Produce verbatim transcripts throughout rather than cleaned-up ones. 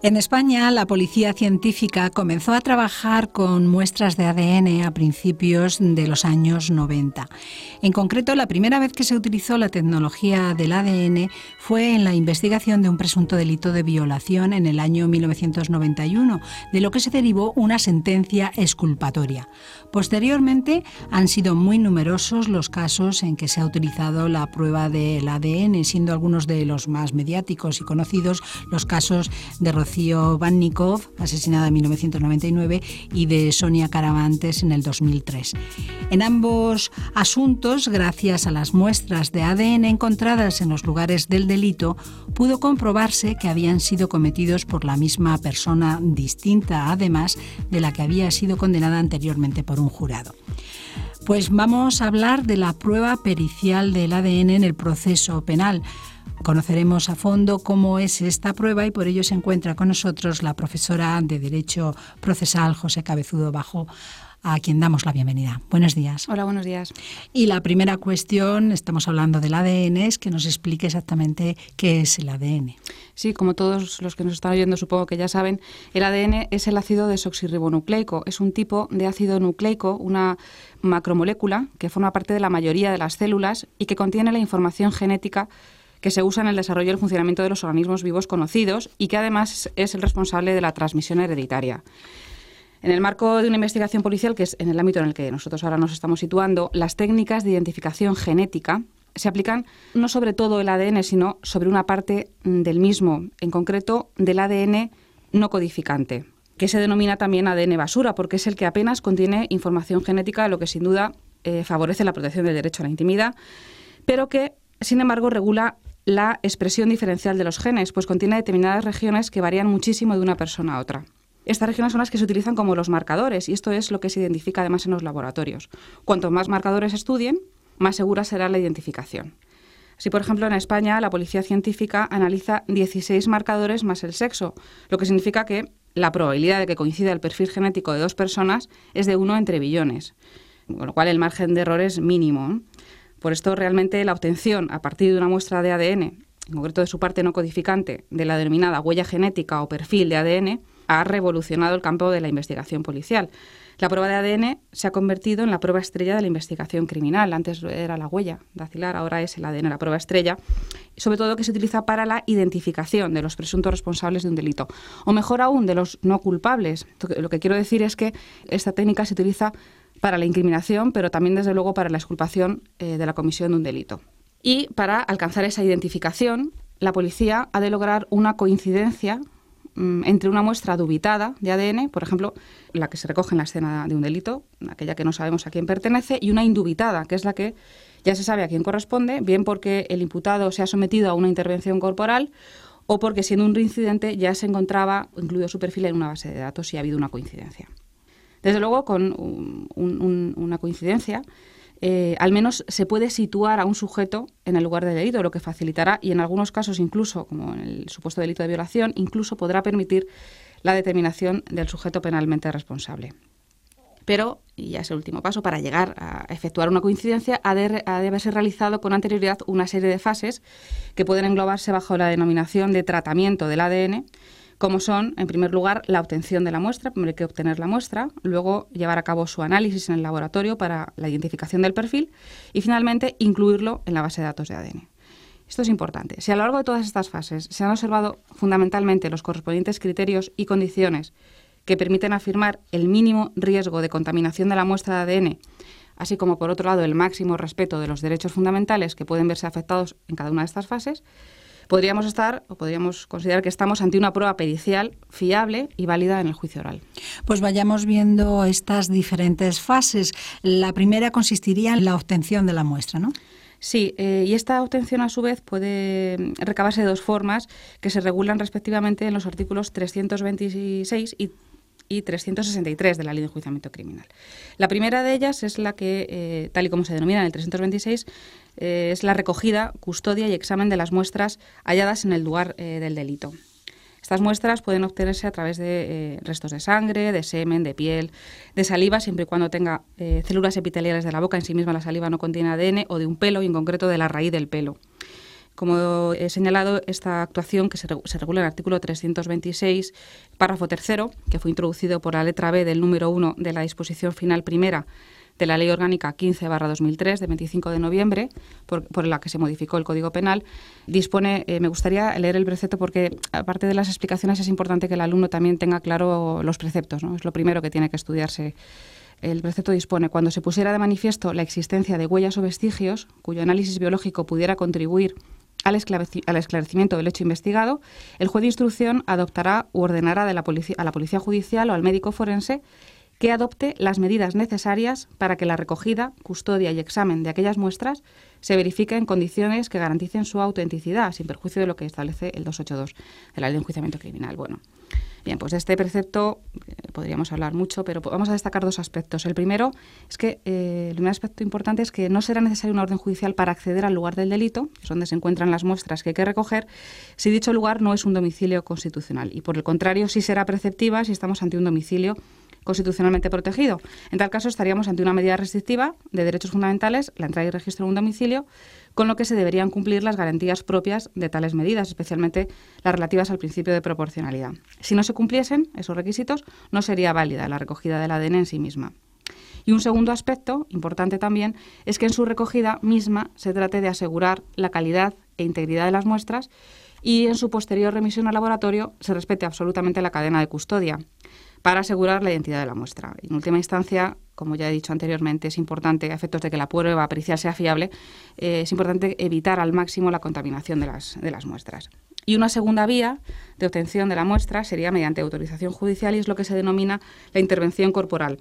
En España, la policía científica comenzó a trabajar con muestras de A D N a principios de los años noventa. En concreto, la primera vez que se utilizó la tecnología del A D N fue en la investigación de un presunto delito de violación en el año mil novecientos noventa y uno, de lo que se derivó una sentencia exculpatoria. Posteriormente, han sido muy numerosos los casos en que se ha utilizado la prueba del A D N, siendo algunos de los más mediáticos y conocidos los casos de Rocío Bannikov, asesinada en mil novecientos noventa y nueve, y de Sonia Caravantes en el dos mil tres. En ambos asuntos, gracias a las muestras de A D N encontradas en los lugares del delito, pudo comprobarse que habían sido cometidos por la misma persona distinta, además de la que había sido condenada anteriormente por un jurado. Pues vamos a hablar de la prueba pericial del A D N en el proceso penal. Conoceremos a fondo cómo es esta prueba y por ello se encuentra con nosotros la profesora de Derecho Procesal, José Cabezudo Bajo, a quien damos la bienvenida. Buenos días. Hola, buenos días. Y la primera cuestión, estamos hablando del A D N, es que nos explique exactamente qué es el A D N. Sí, como todos los que nos están oyendo supongo que ya saben, el A D N es el ácido desoxirribonucleico. Es un tipo de ácido nucleico, una macromolécula que forma parte de la mayoría de las células y que contiene la información genética que se usa en el desarrollo y el funcionamiento de los organismos vivos conocidos y que además es el responsable de la transmisión hereditaria. En el marco de una investigación policial, que es en el ámbito en el que nosotros ahora nos estamos situando, las técnicas de identificación genética se aplican no sobre todo el A D N, sino sobre una parte del mismo, en concreto del A D N no codificante, que se denomina también A D N basura, porque es el que apenas contiene información genética, lo que sin duda eh, favorece la protección del derecho a la intimidad, pero que, sin embargo, regula la expresión diferencial de los genes, pues contiene determinadas regiones que varían muchísimo de una persona a otra. Estas regiones son las que se utilizan como los marcadores y esto es lo que se identifica además en los laboratorios. Cuanto más marcadores estudien, más segura será la identificación. Así, por ejemplo, en España la policía científica analiza dieciséis marcadores más el sexo, lo que significa que la probabilidad de que coincida el perfil genético de dos personas es de uno entre billones, con lo cual el margen de error es mínimo. Por esto, realmente, la obtención a partir de una muestra de A D N, en concreto de su parte no codificante, de la denominada huella genética o perfil de A D N, ha revolucionado el campo de la investigación policial. La prueba de A D N se ha convertido en la prueba estrella de la investigación criminal. Antes era la huella dactilar, ahora es el A D N la prueba estrella, y sobre todo que se utiliza para la identificación de los presuntos responsables de un delito, o mejor aún, de los no culpables. Lo que quiero decir es que esta técnica se utiliza para la incriminación, pero también, desde luego, para la exculpación eh, de la comisión de un delito. Y para alcanzar esa identificación, la policía ha de lograr una coincidencia mm, entre una muestra dubitada de A D N, por ejemplo, la que se recoge en la escena de un delito, aquella que no sabemos a quién pertenece, y una indubitada, que es la que ya se sabe a quién corresponde, bien porque el imputado se ha sometido a una intervención corporal o porque, siendo un reincidente, ya se encontraba incluido su perfil en una base de datos y ha habido una coincidencia. Desde luego, con un, un, una coincidencia, eh, al menos se puede situar a un sujeto en el lugar del delito, lo que facilitará, y en algunos casos incluso, como en el supuesto delito de violación, incluso podrá permitir la determinación del sujeto penalmente responsable. Pero, y ya es el último paso, para llegar a efectuar una coincidencia, ha de, ha de haberse realizado con anterioridad una serie de fases que pueden englobarse bajo la denominación de tratamiento del A D N, como son, en primer lugar, la obtención de la muestra. Primero hay que obtener la muestra, luego llevar a cabo su análisis en el laboratorio para la identificación del perfil y, finalmente, incluirlo en la base de datos de A D N. Esto es importante. Si a lo largo de todas estas fases se han observado fundamentalmente los correspondientes criterios y condiciones que permiten afirmar el mínimo riesgo de contaminación de la muestra de A D N, así como, por otro lado, el máximo respeto de los derechos fundamentales que pueden verse afectados en cada una de estas fases, podríamos estar o podríamos considerar que estamos ante una prueba pericial fiable y válida en el juicio oral. Pues vayamos viendo estas diferentes fases. La primera consistiría en la obtención de la muestra, ¿no? Sí, eh, y esta obtención a su vez puede recabarse de dos formas que se regulan respectivamente en los artículos trescientos veintiséis y y trescientos sesenta y tres de la Ley de Enjuiciamiento Criminal. La primera de ellas es la que, eh, tal y como se denomina en el trescientos veintiséis, eh, es la recogida, custodia y examen de las muestras halladas en el lugar eh, del delito. Estas muestras pueden obtenerse a través de eh, restos de sangre, de semen, de piel, de saliva, siempre y cuando tenga eh, células epiteliales de la boca. En sí misma la saliva no contiene A D N, o de un pelo, y en concreto de la raíz del pelo. Como he señalado, esta actuación, que se, se regula en el artículo trescientos veintiséis, párrafo tercero, que fue introducido por la letra B del número uno de la disposición final primera de la Ley Orgánica quince barra dos mil tres, de veinticinco de noviembre, por, por la que se modificó el Código Penal, dispone, eh, me gustaría leer el precepto porque, aparte de las explicaciones, es importante que el alumno también tenga claro los preceptos, ¿no? Es lo primero que tiene que estudiarse. El precepto dispone: cuando se pusiera de manifiesto la existencia de huellas o vestigios cuyo análisis biológico pudiera contribuir al esclarecimiento del hecho investigado, el juez de instrucción adoptará u ordenará de la policía, a la policía judicial o al médico forense que adopte las medidas necesarias para que la recogida, custodia y examen de aquellas muestras se verifique en condiciones que garanticen su autenticidad, sin perjuicio de lo que establece el doscientos ochenta y dos de la Ley de Enjuiciamiento Criminal. Bueno, bien, pues de este precepto eh, podríamos hablar mucho, pero vamos a destacar dos aspectos. El primero es que eh, el primer aspecto importante es que no será necesaria una orden judicial para acceder al lugar del delito, que es donde se encuentran las muestras que hay que recoger, si dicho lugar no es un domicilio constitucional. Y por el contrario, sí será preceptiva si estamos ante un domicilio constitucionalmente protegido. En tal caso, estaríamos ante una medida restrictiva de derechos fundamentales, la entrada y registro en un domicilio, con lo que se deberían cumplir las garantías propias de tales medidas, especialmente las relativas al principio de proporcionalidad. Si no se cumpliesen esos requisitos, no sería válida la recogida del A D N en sí misma. Y un segundo aspecto, importante también, es que en su recogida misma se trate de asegurar la calidad e integridad de las muestras y en su posterior remisión al laboratorio se respete absolutamente la cadena de custodia para asegurar la identidad de la muestra. En última instancia, como ya he dicho anteriormente, es importante, a efectos de que la prueba pericial sea fiable, eh, es importante evitar al máximo la contaminación de las, de las muestras. Y una segunda vía de obtención de la muestra sería mediante autorización judicial y es lo que se denomina la intervención corporal.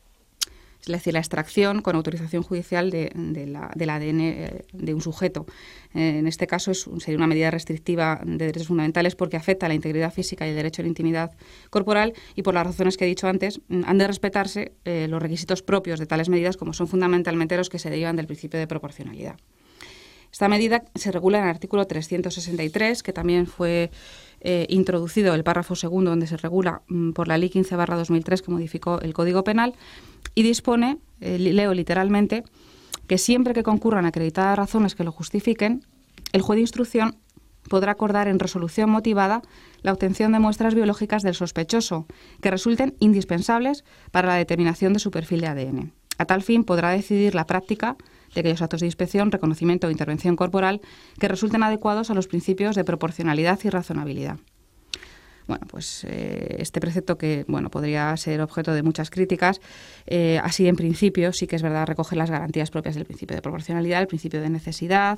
Es decir, la extracción con autorización judicial de, de la, del A D N de un sujeto. Eh, en este caso es, sería una medida restrictiva de derechos fundamentales porque afecta a la integridad física y el derecho a la intimidad corporal y por las razones que he dicho antes, han de respetarse eh, los requisitos propios de tales medidas como son fundamentalmente los que se derivan del principio de proporcionalidad. Esta medida se regula en el artículo trescientos sesenta y tres, que también fue eh, introducido el párrafo segundo, donde se regula mm, por la Ley quince barra dos mil tres, que modificó el Código Penal, y dispone, eh, leo literalmente, que siempre que concurran acreditadas razones que lo justifiquen, el juez de instrucción podrá acordar en resolución motivada la obtención de muestras biológicas del sospechoso que resulten indispensables para la determinación de su perfil de A D N. A tal fin podrá decidir la práctica de aquellos actos de inspección, reconocimiento o intervención corporal que resulten adecuados a los principios de proporcionalidad y razonabilidad. Bueno, pues eh, este precepto que bueno podría ser objeto de muchas críticas, eh, así en principio sí que es verdad recoge las garantías propias del principio de proporcionalidad, el principio de necesidad,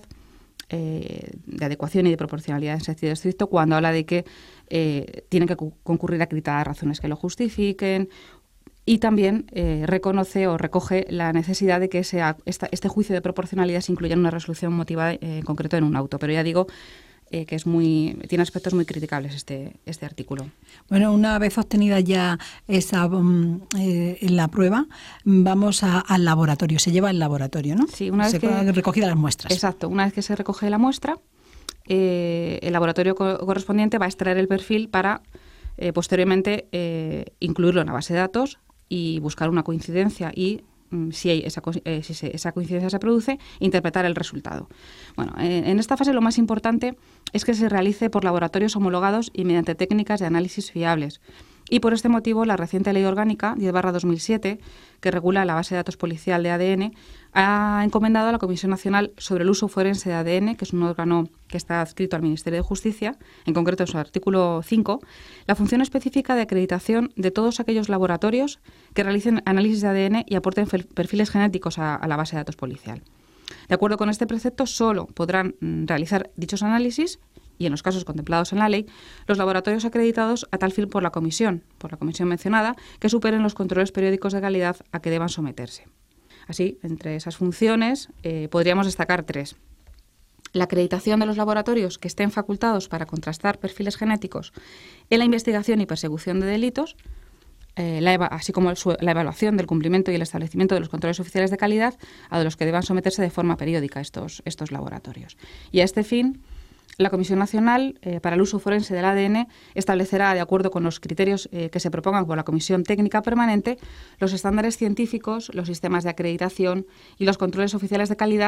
eh, de adecuación y de proporcionalidad en sentido estricto, cuando habla de que eh, tienen que concurrir acreditadas razones que lo justifiquen. Y también eh, reconoce o recoge la necesidad de que sea esta, este juicio de proporcionalidad se incluya en una resolución motivada eh, en concreto en un auto. Pero ya digo eh, que es muy tiene aspectos muy criticables este, este artículo. Bueno, una vez obtenida ya esa um, eh, la prueba, vamos a, al laboratorio. Se lleva al laboratorio, ¿no? Sí, una vez se que recogida las muestras. Exacto. Una vez que se recoge la muestra, eh, el laboratorio co- correspondiente va a extraer el perfil para eh, posteriormente eh, incluirlo en la base de datos y buscar una coincidencia y, mm, si, hay esa, eh, si se, esa coincidencia se produce, interpretar el resultado. Bueno, eh, en esta fase lo más importante es que se realice por laboratorios homologados y mediante técnicas de análisis fiables. Y por este motivo, la reciente Ley Orgánica diez barra dos mil siete, que regula la base de datos policial de A D N, ha encomendado a la Comisión Nacional sobre el Uso Forense de A D N, que es un órgano que está adscrito al Ministerio de Justicia, en concreto en su artículo cinco, la función específica de acreditación de todos aquellos laboratorios que realicen análisis de A D N y aporten perfiles genéticos a, a la base de datos policial. De acuerdo con este precepto, solo podrán mm, realizar dichos análisis y en los casos contemplados en la ley, los laboratorios acreditados a tal fin por la comisión, por la comisión mencionada, que superen los controles periódicos de calidad a que deban someterse. Así, entre esas funciones, eh, podríamos destacar tres. La acreditación de los laboratorios que estén facultados para contrastar perfiles genéticos en la investigación y persecución de delitos, eh, la eva- así como el su- la evaluación del cumplimiento y el establecimiento de los controles oficiales de calidad a los que deban someterse de forma periódica estos, estos laboratorios. Y a este fin, la Comisión Nacional eh, para el Uso Forense del A D N establecerá, de acuerdo con los criterios eh, que se propongan por la Comisión Técnica Permanente, los estándares científicos, los sistemas de acreditación y los controles oficiales de calidad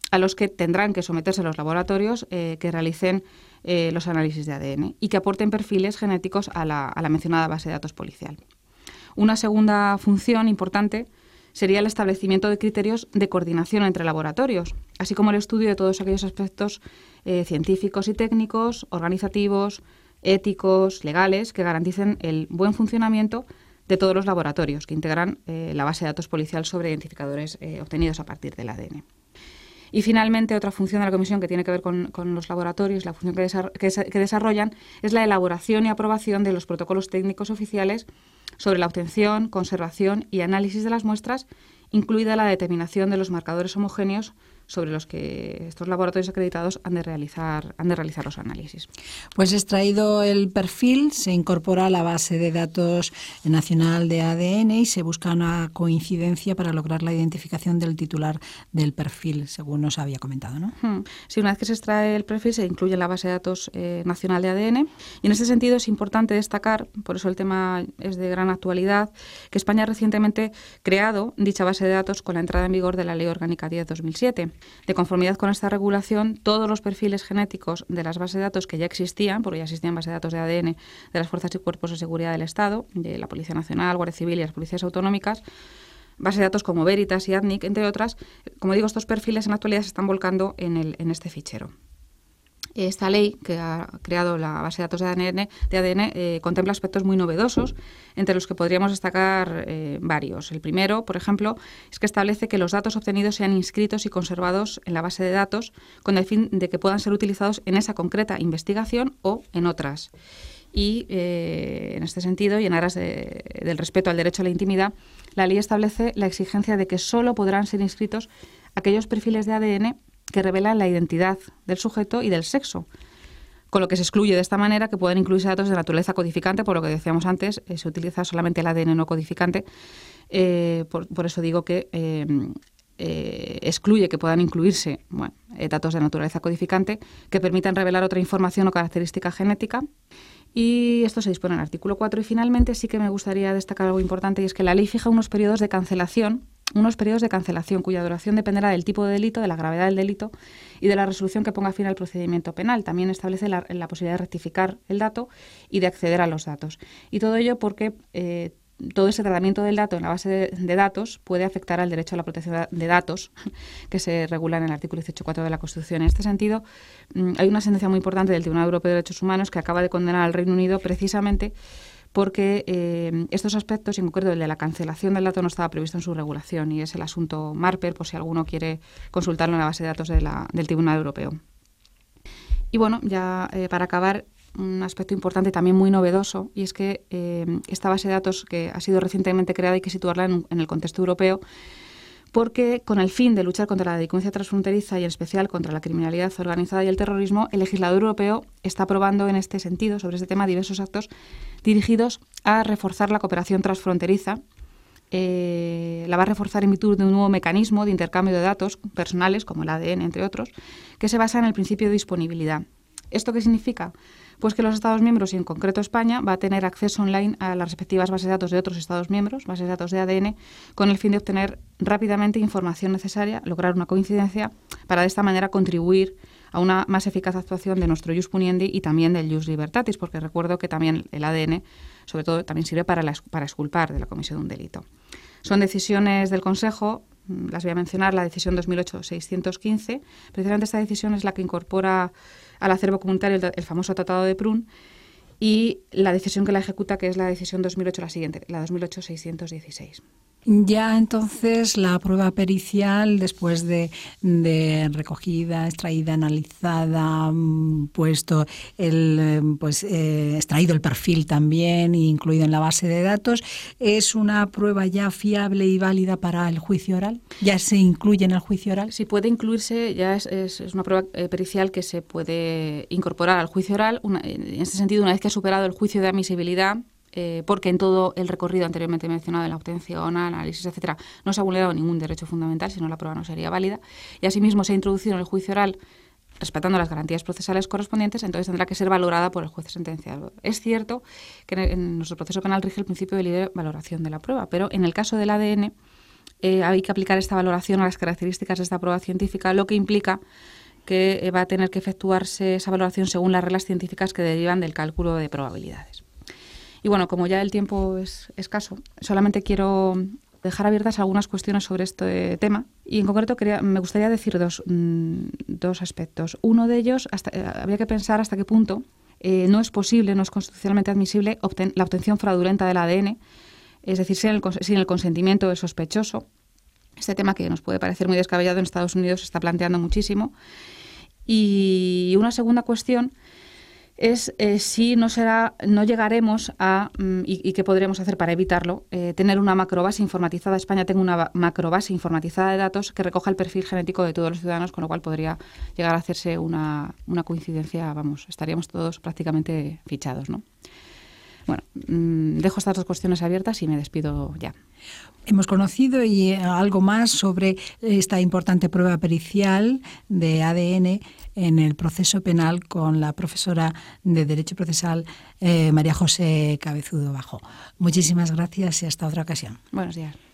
a los que tendrán que someterse los laboratorios eh, que realicen eh, los análisis de A D N y que aporten perfiles genéticos a la, a la mencionada base de datos policial. Una segunda función importante sería el establecimiento de criterios de coordinación entre laboratorios, así como el estudio de todos aquellos aspectos eh, científicos y técnicos, organizativos, éticos, legales, que garanticen el buen funcionamiento de todos los laboratorios que integran eh, la base de datos policial sobre identificadores eh, obtenidos a partir del A D N. Y finalmente, otra función de la Comisión que tiene que ver con, con los laboratorios, la función que, desar que, que desarrollan, es la elaboración y aprobación de los protocolos técnicos oficiales sobre la obtención, conservación y análisis de las muestras, incluida la determinación de los marcadores homogéneos sobre los que estos laboratorios acreditados han de realizar, han de realizar los análisis. Pues extraído el perfil, se incorpora a la base de datos nacional de A D N y se busca una coincidencia para lograr la identificación del titular del perfil, según nos había comentado, ¿no? Hmm. Sí, una vez que se extrae el perfil, se incluye en la base de datos eh, nacional de A D N. Y en ese sentido es importante destacar, por eso el tema es de gran actualidad, que España ha recientemente creado dicha base de datos con la entrada en vigor de la Ley Orgánica diez barra dos mil siete. De conformidad con esta regulación, todos los perfiles genéticos de las bases de datos que ya existían, porque ya existían bases de datos de A D N de las fuerzas y cuerpos de seguridad del Estado, de la Policía Nacional, Guardia Civil y las policías autonómicas, bases de datos como Veritas y A D N I C, entre otras, como digo, estos perfiles en la actualidad se están volcando en, el, en este fichero. Esta ley, que ha creado la base de datos de A D N, de A D N eh, contempla aspectos muy novedosos, entre los que podríamos destacar eh, varios. El primero, por ejemplo, es que establece que los datos obtenidos sean inscritos y conservados en la base de datos con el fin de que puedan ser utilizados en esa concreta investigación o en otras. Y eh, en este sentido, y en aras de, del respeto al derecho a la intimidad, la ley establece la exigencia de que solo podrán ser inscritos aquellos perfiles de A D N que revelan la identidad del sujeto y del sexo, con lo que se excluye de esta manera que puedan incluirse datos de naturaleza codificante, por lo que decíamos antes, eh, se utiliza solamente el A D N no codificante, eh, por, por eso digo que eh, eh, excluye que puedan incluirse bueno, eh, datos de naturaleza codificante que permitan revelar otra información o característica genética. Y esto se dispone en el artículo cuatro. Y finalmente sí que me gustaría destacar algo importante, y es que la ley fija unos periodos de cancelación, unos periodos de cancelación cuya duración dependerá del tipo de delito, de la gravedad del delito y de la resolución que ponga fin al procedimiento penal. También establece la, la posibilidad de rectificar el dato y de acceder a los datos. Y todo ello porque eh, todo ese tratamiento del dato en la base de, de datos puede afectar al derecho a la protección de datos que se regula en el artículo dieciocho punto cuatro de la Constitución. En este sentido, hay una sentencia muy importante del Tribunal Europeo de Derechos Humanos que acaba de condenar al Reino Unido precisamente porque eh, estos aspectos, y en concreto el de la cancelación del dato, no estaba previsto en su regulación, y es el asunto Marper, por si alguno quiere consultarlo en la base de datos de la, del Tribunal Europeo. Y bueno, ya eh, para acabar, un aspecto importante también muy novedoso, y es que eh, esta base de datos que ha sido recientemente creada hay que situarla en, en el contexto europeo, porque con el fin de luchar contra la delincuencia transfronteriza y en especial contra la criminalidad organizada y el terrorismo, el legislador europeo está aprobando en este sentido, sobre este tema, diversos actos dirigidos a reforzar la cooperación transfronteriza. Eh, la va a reforzar en virtud de un nuevo mecanismo de intercambio de datos personales, como el A D N, entre otros, que se basa en el principio de disponibilidad. ¿Esto qué significa? Pues que los Estados miembros, y en concreto España, va a tener acceso online a las respectivas bases de datos de otros Estados miembros, bases de datos de A D N, con el fin de obtener rápidamente información necesaria, lograr una coincidencia, para de esta manera contribuir a una más eficaz actuación de nuestro Ius Puniendi y también del Ius Libertatis, porque recuerdo que también el A D N, sobre todo, también sirve para, la, para exculpar de la comisión de un delito. Son decisiones del Consejo, las voy a mencionar, la decisión dos mil ocho seiscientos quince. Precisamente esta decisión es la que incorpora al acervo comunitario el, el famoso Tratado de Prüm, y la decisión que la ejecuta, que es la decisión dos mil ocho, la siguiente, la dos mil ocho seiscientos dieciséis. Ya entonces la prueba pericial, después de, de recogida, extraída, analizada, puesto el pues eh, extraído el perfil también, incluido en la base de datos, ¿es una prueba ya fiable y válida para el juicio oral? ¿Ya se incluye en el juicio oral? Sí, puede incluirse, ya es, es, es una prueba eh, pericial que se puede incorporar al juicio oral. Una, en ese sentido, una vez que ha superado el juicio de admisibilidad, Eh, porque en todo el recorrido anteriormente mencionado de la obtención, análisis, etcétera, no se ha vulnerado ningún derecho fundamental, si no la prueba no sería válida, y asimismo se ha introducido en el juicio oral respetando las garantías procesales correspondientes, entonces tendrá que ser valorada por el juez sentenciado. Es cierto que en, en nuestro proceso penal rige el principio de libre valoración de la prueba, pero en el caso del A D N eh, hay que aplicar esta valoración a las características de esta prueba científica, lo que implica que eh, va a tener que efectuarse esa valoración según las reglas científicas que derivan del cálculo de probabilidades. Y bueno, como ya el tiempo es escaso, solamente quiero dejar abiertas algunas cuestiones sobre este tema y en concreto quería, me gustaría decir dos, mmm, dos aspectos. Uno de ellos, hasta, eh, habría que pensar hasta qué punto eh, no es posible, no es constitucionalmente admisible obten, la obtención fraudulenta del A D N, es decir, sin el, sin el consentimiento del sospechoso. Este tema, que nos puede parecer muy descabellado, en Estados Unidos se está planteando muchísimo. Y una segunda cuestión es eh, si no será, no llegaremos a, mm, y, y qué podremos hacer para evitarlo, eh, tener una macrobase informatizada. España tenga una macrobase informatizada de datos que recoja el perfil genético de todos los ciudadanos, con lo cual podría llegar a hacerse una, una coincidencia, vamos, estaríamos todos prácticamente fichados, ¿no? Bueno, mmm, dejo estas dos cuestiones abiertas y me despido ya. Hemos conocido y algo más sobre esta importante prueba pericial de A D N en el proceso penal con la profesora de Derecho Procesal eh, María José Cabezudo Bajo. Muchísimas gracias y hasta otra ocasión. Buenos días.